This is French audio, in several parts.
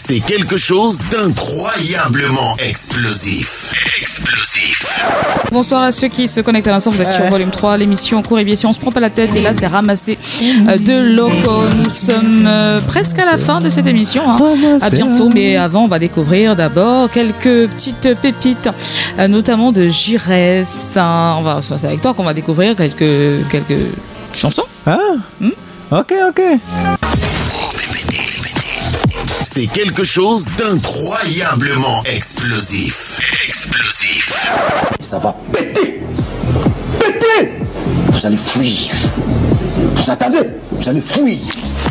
C'est quelque chose d'incroyablement explosif. Bonsoir à ceux qui se connectent à l'instant, vous êtes sur Volume 3, l'émission Cours et Biais. Si on se prend pas la tête, et là c'est ramassé de loco. Nous sommes presque à la fin de cette émission. À bientôt, mais avant on va découvrir d'abord quelques petites pépites, notamment de Jires. C'est avec toi qu'on va découvrir quelques chansons. Ok. C'est quelque chose d'incroyablement explosif. Ça va péter. Vous allez fuir. Vous attendez. Vous allez fuir.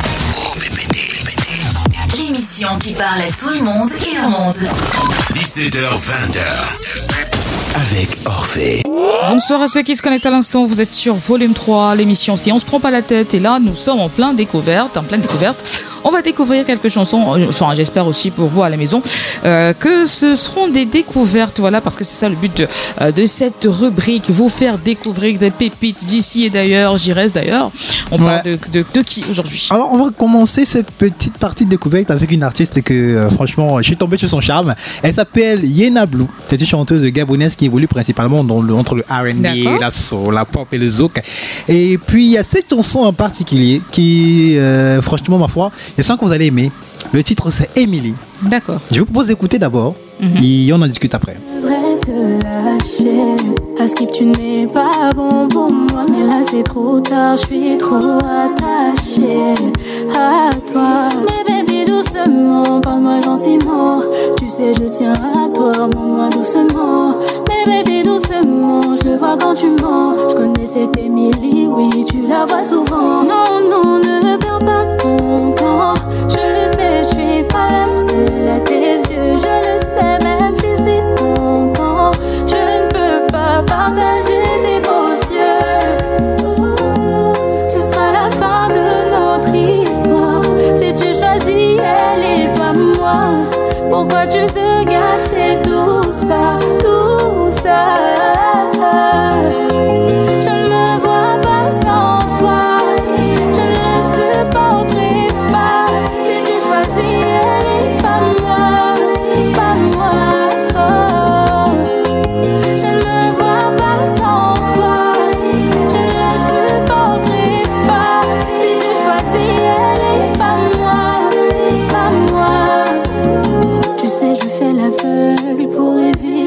L'émission qui parle à tout le monde et au monde. 17h-20h. Avec Orphée. Bonsoir à ceux qui se connectent à l'instant, vous êtes sur Volume 3, l'émission Si on se prend pas la tête. Et là, nous sommes en pleine découverte. On va découvrir quelques chansons, j'espère aussi pour vous à la maison, que ce seront des découvertes, voilà, parce que c'est ça le but de cette rubrique, vous faire découvrir des pépites d'ici et d'ailleurs, Jires d'ailleurs. On parle de qui aujourd'hui? Alors, on va commencer cette petite partie de découverte avec une artiste que, franchement, je suis tombé sur son charme. Elle s'appelle Yena Blue. C'est une chanteuse gabonaise qui évolue principalement entre le R&B, la soul, la pop et le zouk. Et puis, il y a cette chanson en particulier qui, franchement, ma foi, je sens que vous allez aimer. Le titre, c'est Emily. D'accord. Je vous propose d'écouter d'abord et on en discute après. Je devrais te lâcher. À Skip, tu n'es pas bon pour moi, mais là c'est trop tard. Je suis trop attachée à toi. Mais baby, doucement, parle-moi gentiment. Tu sais, je tiens à toi, mens-moi doucement. Mais baby, doucement, je le vois quand tu mens. Je connais cette Emily, oui, tu la vois souvent. Non, ne perds pas ton temps. Je le sais, je suis pas la seule à tes yeux. Je le sais, même si c'est tentant. Je ne peux pas partager tes beaux yeux. Ce sera la fin de notre histoire. Si tu choisis, elle et pas moi. Pourquoi tu veux gâcher tout ça? Je ne me vois pas sans toi. Je ne le supporterai pas. Si tu choisis, elle et pas moi. Je ne me vois pas sans toi. Je ne le supporterai pas. Si tu choisis, elle et pas moi. Tu sais, je fais l'aveugle pour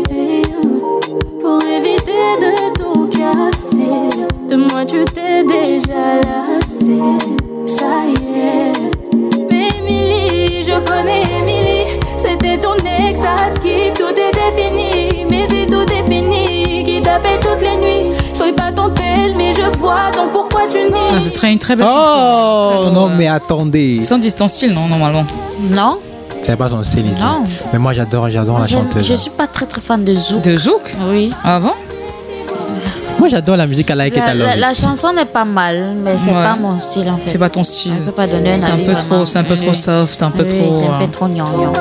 éviter de tout casser. De moi, tu t'es déjà lassé. Ça y est. Mais Emily, je connais Emily. C'était ton ex à Skip, tout était fini. Mais si tout est fini, qui t'appelle toutes les nuits. Je suis pas ton tel, mais je vois, donc pourquoi tu nies? C'est une très belle chanson. Oh non, mais attendez. Sans distance style, non, normalement. Non. C'est pas son style ici. Non. Mais moi, j'adore la chanteuse. Je suis pas très fan de zouk. De zouk? Oui. Ah bon? Moi, j'adore la musique à Like It Alone. La chanson n'est pas mal, mais c'est pas mon style en fait. C'est pas ton style. Je peux pas donner un avis. C'est un peu trop soft, un peu trop. C'est un peu trop gnangnan.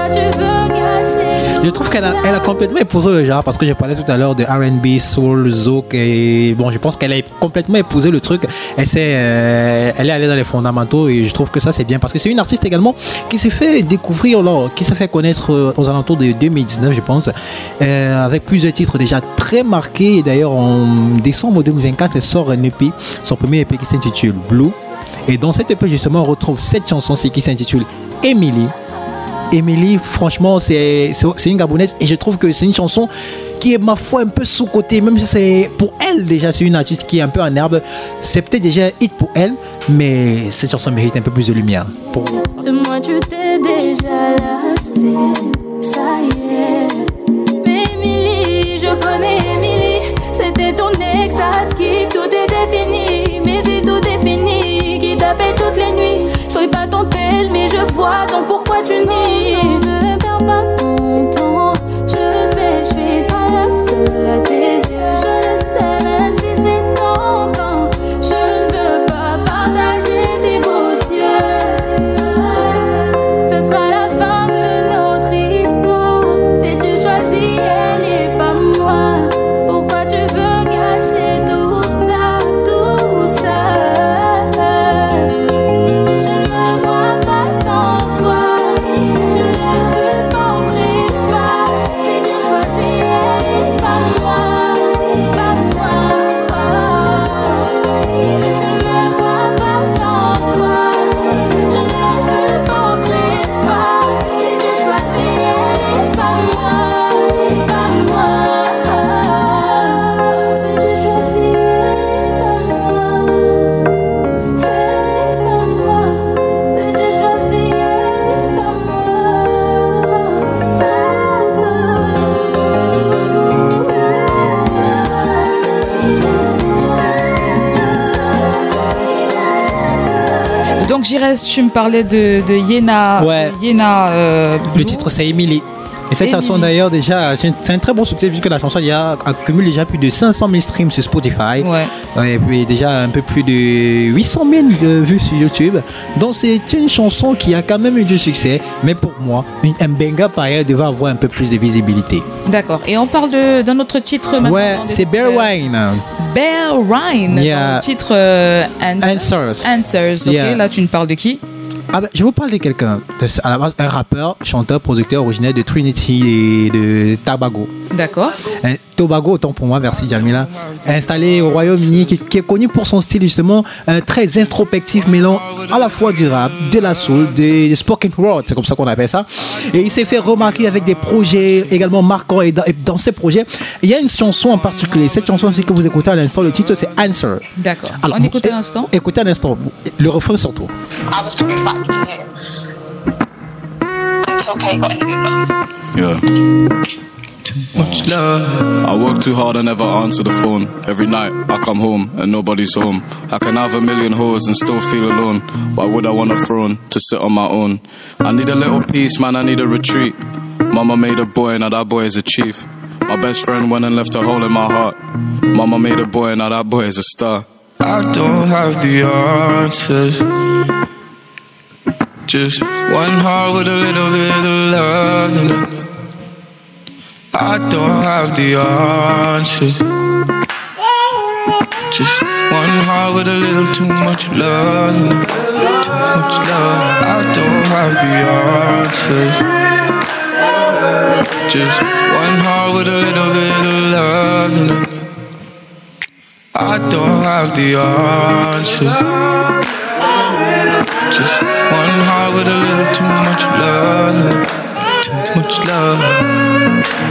Je trouve qu'elle a complètement épousé le genre parce que j'ai parlé tout à l'heure de R&B, soul, zouk et bon, je pense qu'elle a complètement épousé le truc. Elle est allée dans les fondamentaux et je trouve que ça c'est bien parce que c'est une artiste également qui s'est fait découvrir, qui s'est fait connaître aux alentours de 2019, je pense, avec plusieurs titres déjà très marqués. Et d'ailleurs, en décembre 2024, elle sort un EP, son premier EP qui s'intitule Blue. Et dans cet EP, justement, on retrouve cette chanson-ci qui s'intitule Emily. Emily, franchement, c'est une gabonaise et je trouve que c'est une chanson qui est, ma foi, un peu sous-cotée, même si c'est pour elle déjà, c'est une artiste qui est un peu en herbe. C'est peut-être déjà hit pour elle, mais cette chanson mérite un peu plus de lumière. De moi, tu t'es déjà lassé. Ça y est. Mais Emily, je connais Emily. C'était ton ex à Skip, tout était fini. Mais si tout est fini, qui t'appelle toutes les nuits. Je suis pas ton tel, mais je vois, donc pourquoi tu nies? Ne perds pas ton temps. Je le sais, je suis pas la seule à tes yeux. Je le sais, même si c'est tentant. Je ne veux pas partager tes beaux yeux. Ce sera la fin de notre histoire. Si tu choisis, elle et pas moi. Pourquoi tu veux gâcher tout ça, tout ça? Je ne me vois pas sans toi. 13, tu me parlais de Yéna. Ouais. Yéna. Le titre, c'est Emily. Et cette chanson d'ailleurs déjà, c'est un très bon succès puisque la chanson accumule déjà plus de 500 000 streams sur Spotify. Ouais. Et puis déjà un peu plus de 800 000 vues sur YouTube. Donc c'est une chanson qui a quand même eu du succès. Mais pour moi, un banger pareil devait avoir un peu plus de visibilité. D'accord. Et on parle d'un autre titre maintenant. Ouais, c'est Bear Wine. Bear Wine. Yeah. Dans le titre Answers. Answers. Ok, Yeah. là tu nous parles de qui? Ah ben, je vous parle de quelqu'un, à la base un rappeur, chanteur, producteur originaire de Trinity et de Tobago. D'accord. Tobago, autant pour moi, merci Jamila. Installé au Royaume-Uni, qui est connu pour son style justement très introspectif, mêlant à la fois du rap, de la soul, du spoken word, c'est comme ça qu'on appelle ça. Et il s'est fait remarquer avec des projets également marquants. Et dans ces projets, il y a une chanson en particulier. Cette chanson, c'est que vous écoutez à l'instant, le titre c'est Answer. D'accord. Alors, On écoute à l'instant. Écoutez à l'instant, le refrain surtout. I was coming back to him until Kate got in the Uber. Yeah. Too much love. I work too hard, I never answer the phone. Every night I come home and nobody's home. I can have a million hoes and still feel alone. Why would I want a throne to sit on my own? I need a little peace, man, I need a retreat. Mama made a boy, now that boy is a chief. My best friend went and left a hole in my heart. Mama made a boy, now that boy is a star. I don't have the answers. Just one heart with a little bit of love in it. I don't have the answers. Just one heart with a little too much love in it. Too much love. I don't have the answers. Just one heart with a little bit of love in it. I don't have the answers. Just one heart with a little too much love. Too much love.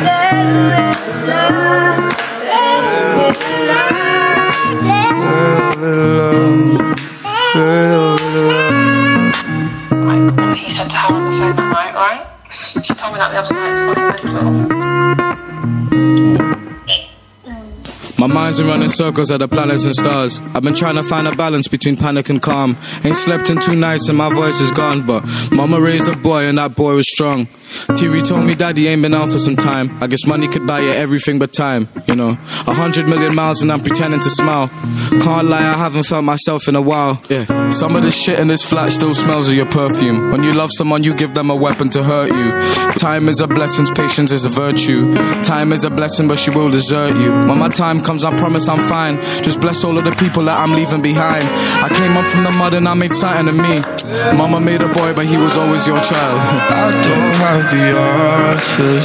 He said to her on the phone tonight, right? She told me that the other night. It's fucking mental. My mind's been running circles at the planets and stars. I've been trying to find a balance between panic and calm. Ain't slept in 2 nights and my voice is gone. But mama raised a boy and that boy was strong. TV told me daddy ain't been out for some time. I guess money could buy you everything but time, you know. 100 million miles and I'm pretending to smile. Can't lie, I haven't felt myself in a while. Yeah, some of this shit in this flat still smells of your perfume. When you love someone, you give them a weapon to hurt you. Time is a blessing, patience is a virtue. Time is a blessing, but she will desert you. When my time comes, I promise I'm fine. Just bless all of the people that I'm leaving behind. I came up from the mud and I made something of me. Mama made a boy, but he was always your child. I don't have the answers.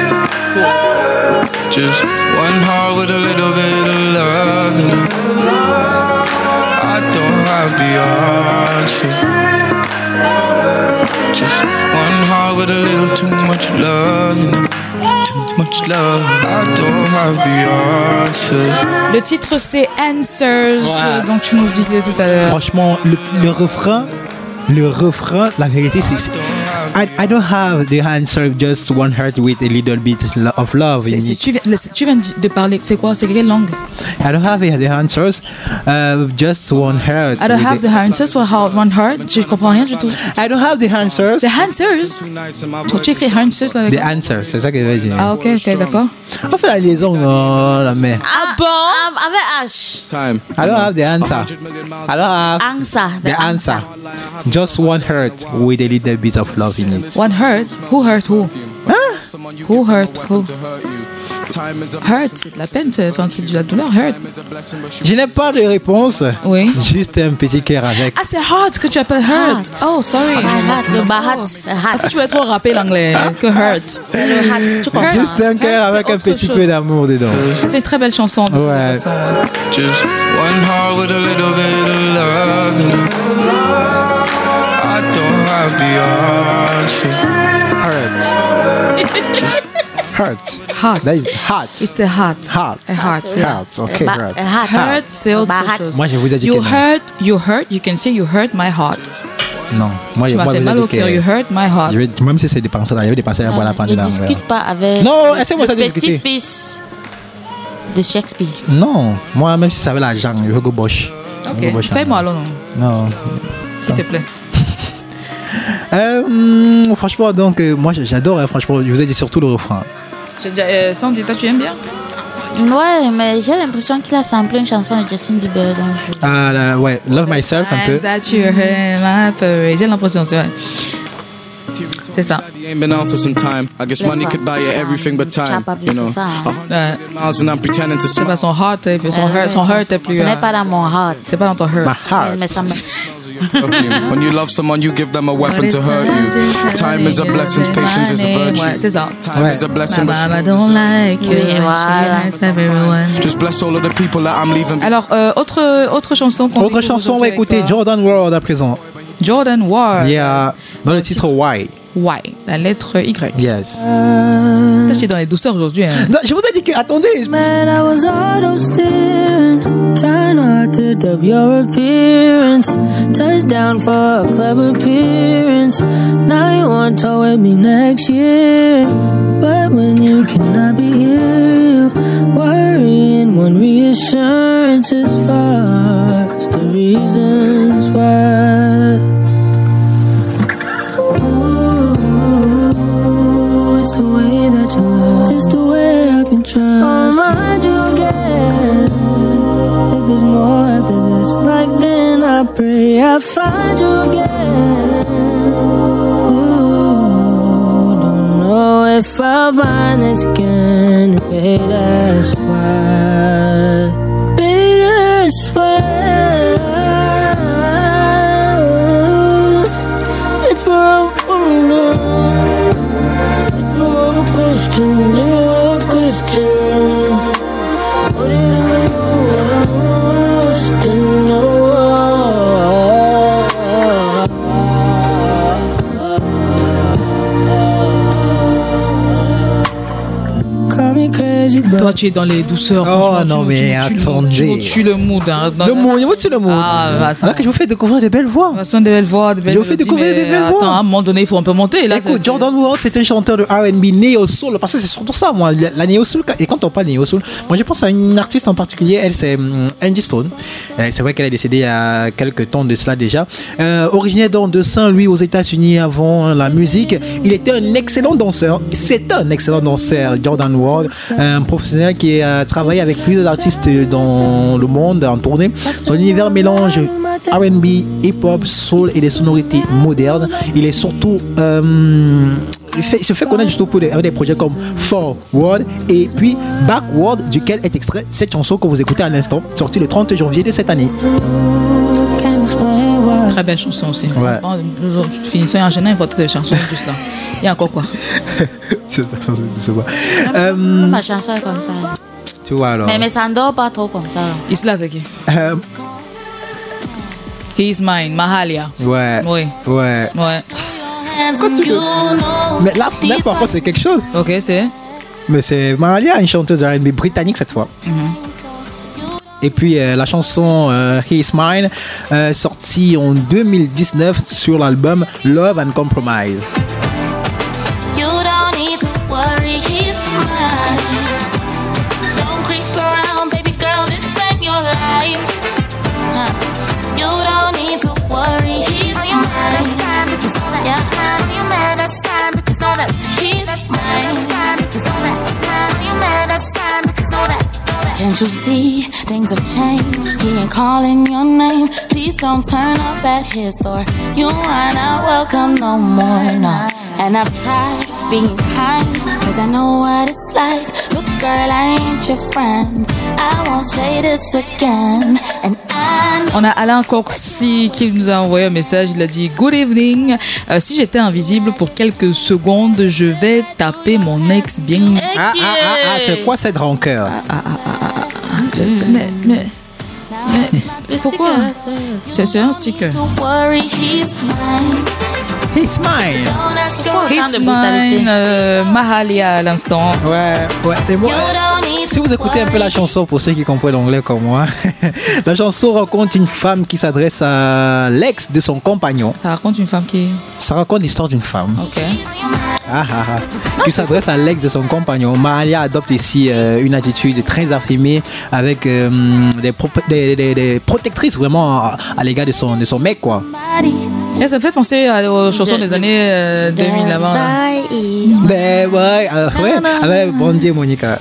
Just one heart with a little bit of love in it. I don't have the answers. Just one heart with a little too much love in it. Too much love. I don't have the answers. Le titre c'est Answers, Ouais. donc tu nous le disais tout à l'heure. Franchement, le refrain, la vérité, c'est I don't have the answer, just one heart with a little bit of love in it. Tu viens de parler, c'est quoi? C'est quelle langue? I don't have the answers, just one heart. I don't have the answers for one heart. Je comprends rien du tout. I don't have the answers. The answers? Quand tu écris answers là, The answer, c'est ça que je veux dire. ah ok, d'accord. On fait la liaison, non, la mère. Ah bon? Avec H. Time. I don't have the answer. I don't have Answer. the answer. Just one heart with a little bit of love in it. One hurt? Who hurt who? Who hurt who? Hurt, c'est de la peine, c'est de la douleur, hurt. Je n'ai pas de réponse. Oui. Juste un petit cœur avec. Ah, c'est hurt que tu appelles hurt. Oh, sorry. Le bahat. Parce que tu vas trop rapper l'anglais que hurt. Le hat, tu comprends? Juste un cœur avec un petit peu d'amour dedans. C'est une très belle chanson. De Ouais. toute façon, ouais. Just one heart with a little bit of love in it. I don't have the answer. Hurt. Heart. That is heart. It's a heart. Heart. A heart. Yeah. Heart. Okay, heart. Hurt, c'est autre Bahat. chose. Moi, je vous ai dit You que non. hurt, you can say you hurt my heart. Non. Moi, Tu m'as moi, fait vous ai mal dit au cœur, que- you hurt my heart. Je vais- même si c'est des pensées là, il y avait des pensées à boire la Ne pandémie. discute pas avec Non, laissez-moi ça le discuter. petit-fils de Shakespeare. Non, moi, même si ça avait l'argent, je veux go Bosch. Ok, paye-moi alors, non, Non. s'il te plaît. Franchement, donc, moi j'adore, hein, franchement, je vous ai dit surtout le refrain. Sandy, toi tu aimes bien? Ouais, mais j'ai l'impression qu'il a samplé une chanson de Justin Bieber. Donc Ouais, Love Myself un peu. J'ai l'impression, c'est vrai. C'est ça. Ain't been on for some time. I guess money could buy you everything but time. You know, 100 miles and I'm pretending to C'est smile. pas son heart, et puis son heart est plus. Ce n'est pas dans mon heart. C'est pas dans ton heart. My heart. Mais ça me... When you love someone, you give them a weapon to hurt you. Time is a blessing, patience is a virtue. Ouais, c'est ça. Time is a blessing, but I don't like you. Oui, voilà. just bless all of the people that I'm leaving. Alors, autre chanson qu'on Autre chanson, on va écouter Jordan World à présent. Jordan Ward. Yeah, dans le titre Why. Why, la lettre Y. Yes. Putain, j'étais dans les douceurs aujourd'hui. Hein. Non, je vous ai dit que, attendez. Man, I was auto steering, trying hard to dub your appearance. Touchdown for a club appearance. Now you want to with me next year, but when you cannot be here, worrying one reassurance as far as the reasons why. It's the way that you love. It's the way I can trust. I'll remind you again. If there's more after this life, then I pray I find you again. Ooh, don't know if I'll find this again. Baby, that's why. Baby, that's why. If I question, what do you know? Call me crazy, but Toi, tu es dans les douceurs. Oh franchement, non, mais attendez. Tu tues le mood. Hein, Le mot, il tu le mot. Ah, attends. Là que je vous fais découvrir des belles voix. Ce sont des belles voix, des belles Je vous fais mélodies, découvrir mais des belles voix. attends, à un moment donné, il faut un peu monter. Là, Écoute, Jordan World, c'est un chanteur de R&B néo-soul, parce que c'est surtout ça, moi, la néo-soul. Et quand on parle de néo-soul, moi je pense à une artiste en particulier, elle c'est Angie Stone. C'est vrai qu'elle est décédée il y a quelques temps de cela déjà. Originaire de Saint-Louis aux États-Unis avant la musique, il était un excellent danseur. C'est un excellent danseur, Jordan World, un professionnel qui a travaillé avec plusieurs artistes dans le monde en tournée. Son univers mélange R&B, hip-hop, soul et des sonorités modernes. Il est surtout il se fait connaître juste avec des projets comme Forward et puis Backward, duquel est extrait cette chanson que vous écoutez à l'instant, sortie le 30 janvier de cette année. Très belle chanson aussi. Ouais. Nous finissons en gênant une fois toutes les chansons juste là. Il y a encore quoi? C'est ça. Ma chanson est comme ça. Tu vois alors. Mais ça ne dort pas trop comme ça. Isla, c'est qui? He is mine, Mahalia. Ouais. Oui. Ouais. Ouais. Quand tu veux. Mais là par contre, c'est quelque chose. Ok, c'est. Mais c'est Mahalia, une chanteuse de R&B britannique cette fois. Et puis la chanson He Is Mine, sortie en 2019 sur l'album Love and Compromise. You don't need to worry, he's mine. Don't creep around, baby girl, this ain't your life. You don't need to worry, he's mine. Yeah, you mad, that's time, but just know that he's mine. You mad, that's time, but just know that. Can't you see things have changed? He ain't calling your name. Please don't turn up at his door. You are not welcome no more, no. And I've tried being kind, cause I know what it's like. Look, girl, I ain't your friend. I won't say this again. And on a Alain Corsi qui nous a envoyé un message. Il a dit Good evening. Si j'étais invisible pour quelques secondes, je vais taper mon ex bien. C'est quoi cette rancœur? Mais pourquoi? C'est un sticker. He's mine. He's mine. Mahalia à l'instant. Ouais. Et moi, si vous écoutez un peu la chanson, pour ceux qui comprennent l'anglais comme moi, la chanson raconte une femme qui s'adresse à l'ex de son compagnon. Ça raconte une femme qui... Ça raconte l'histoire d'une femme. Ok. Qui s'adresse à l'ex de son compagnon. Mahalia adopte ici une attitude très affirmée avec des protectrices vraiment à l'égard de son mec, quoi. Et ça me fait penser aux chansons des années 2000 avant. Ouais, ouais, avec Brandy Monica.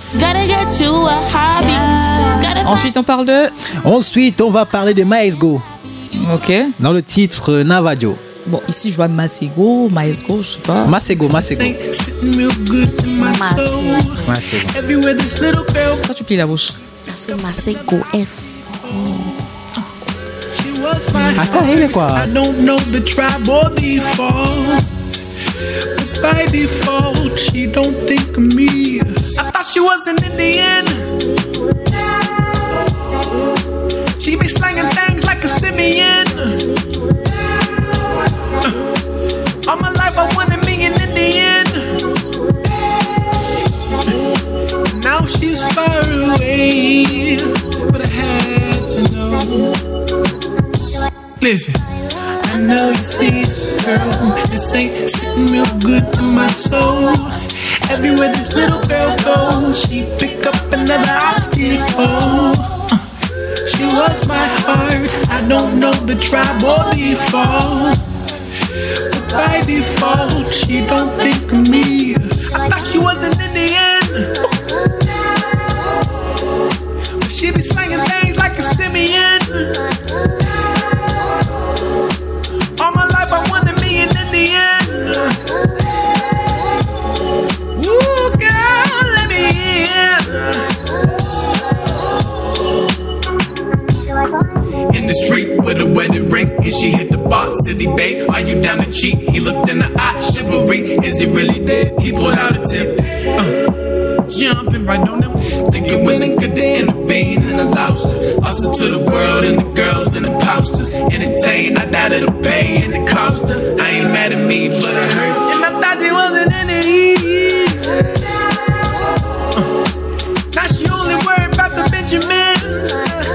Ensuite, on parle de. Ensuite, on va parler de Maesgo. Ok. Dans le titre Navajo. Bon, ici, je vois Maesgo, je sais pas. Masego. Toi, tu plies la bouche. Parce que Masego F. Attends, il est quoi? I don't know the tribe or default, but by default, she don't think of me. I thought she was an Indian. She be slanging things like a simian. All my life I wanted me an Indian. Now she's far away, but I had to know. Listen, I know you see it, girl. This ain't sitting real good in my soul. Everywhere this little girl goes, she pick up another obstacle. She was my heart. I don't know the tribe or default, but by default, she don't think of me. I thought she was an Indian, but she be slanging things like a simian. All my life I wanted me an Indian. Ooh, girl, let me in. In the street with a wedding ring, and she hit the box. City babe, are you down to cheat? He looked in the eye, chivalry. Is he really dead? He pulled out a tip. Jumping right on him, thinking wasn't good to intervene, and I lost her to the world and the girls and imposters. Entertain, I died of the pain and it cost her. I ain't mad at me, but it hurt. And I thought she wasn't in it. Now she only worried about the Benjamins.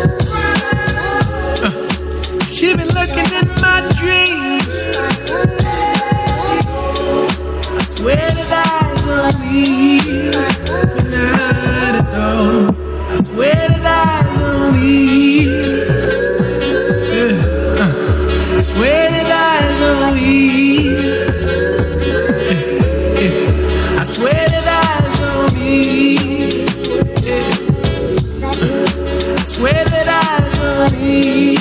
She been lurking in my dreams. I swear that I love me. Not at all. I swear that I love me. I swear that I love me. I swear that I love me. I swear that I love me.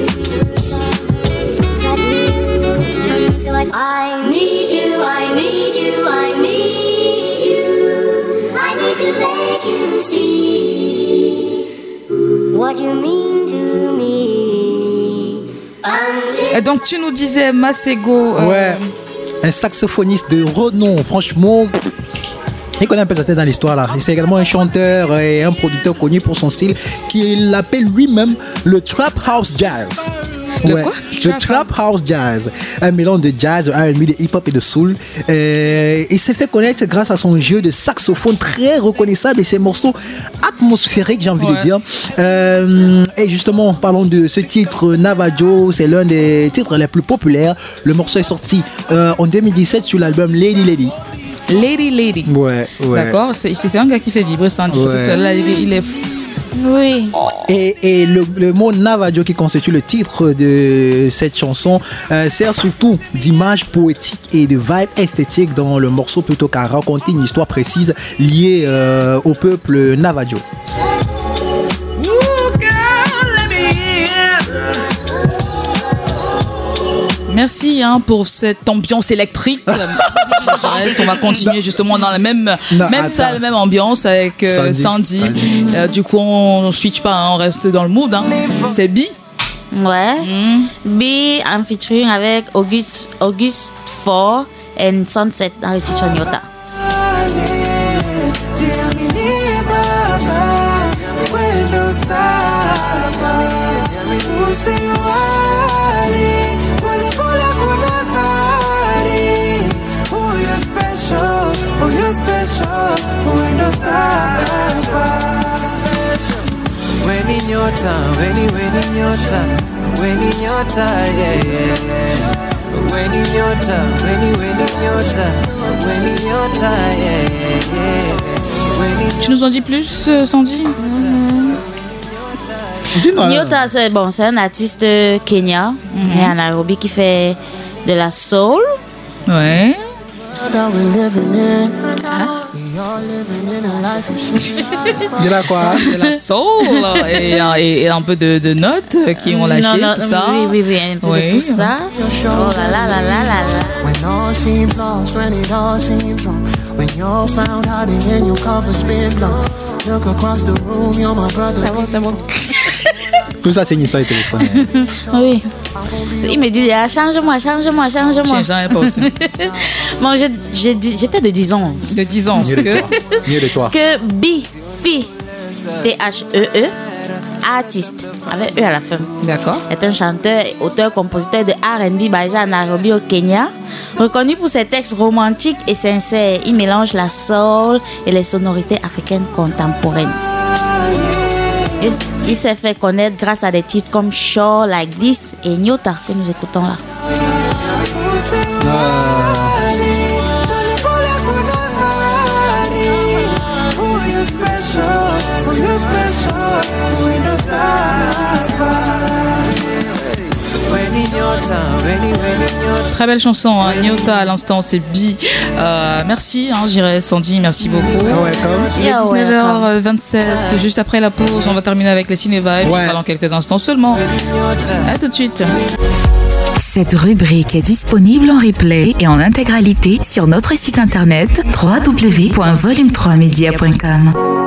I need you, I need you, I need you. I need to make you see what you mean to me. Et donc, tu nous disais Masego. Ouais, un saxophoniste de renom, franchement. Il connaît un peu sa tête dans l'histoire là. C'est également un chanteur et un producteur connu pour son style qu'il appelle lui-même le Trap House Jazz. Le quoi? Le Trap House Jazz, un mélange de jazz, de R&B, de hip-hop et de soul. Il s'est fait connaître grâce à son jeu de saxophone très reconnaissable et ses morceaux atmosphériques, j'ai envie de dire. Et justement, parlons de ce titre Navajo, c'est l'un des titres les plus populaires. Le morceau est sorti en 2017 sur l'album Lady Lady. Lady. Ouais. D'accord, c'est un gars qui fait vibrer ça. Ouais. Là, il est. Oui. Et le mot Navajo qui constitue le titre de cette chanson sert surtout d'image poétique et de vibe esthétique dans le morceau plutôt qu'à raconter une histoire précise liée au peuple Navajo. Merci pour cette ambiance électrique. On va continuer justement dans la même salle, même ambiance avec Sandy. Du coup, on switch pas, on reste dans le mood. C'est B. Ouais. B en featuring avec August 4 et Sunset dans le titre Nyota. Tu nous en dis plus, Sandy? Nyota, c'est un artiste Kenya, et en Nairobi qui fait de la soul. Ouais. De la quoi? De la soul et un peu de notes qui ont lâché, non, tout ça. Oui, un peu de tout ça. Oh là là là là là là. When all seems lost, when it all seems wrong. When you're found hiding and your cover's been blown. Look across the room, you're my brother. C'est bon. Tout ça, c'est une histoire de téléphone. Oui. Il me dit, change-moi. Change pas aussi. Bon, j'étais de 10 ans. De 10 ans. Mieux de toi. Que Bifi, T-H-E-E, artiste, avec E à la fin. D'accord. Est un chanteur et auteur-compositeur de R&B basé à Nairobi au Kenya. Reconnu pour ses textes romantiques et sincères, il mélange la soul et les sonorités africaines contemporaines. Il s'est fait connaître grâce à des titres comme Sure Like This et Nyota que nous écoutons là. Très belle chanson, hein. Nyota à l'instant, c'est Bi. Merci, j'irai Sandy, merci beaucoup. Il est 19h27, juste après la pause, on va terminer avec les Ciné Vibes. On dans quelques instants seulement. À tout de suite. Cette rubrique est disponible en replay et en intégralité sur notre site internet www.volume3media.com.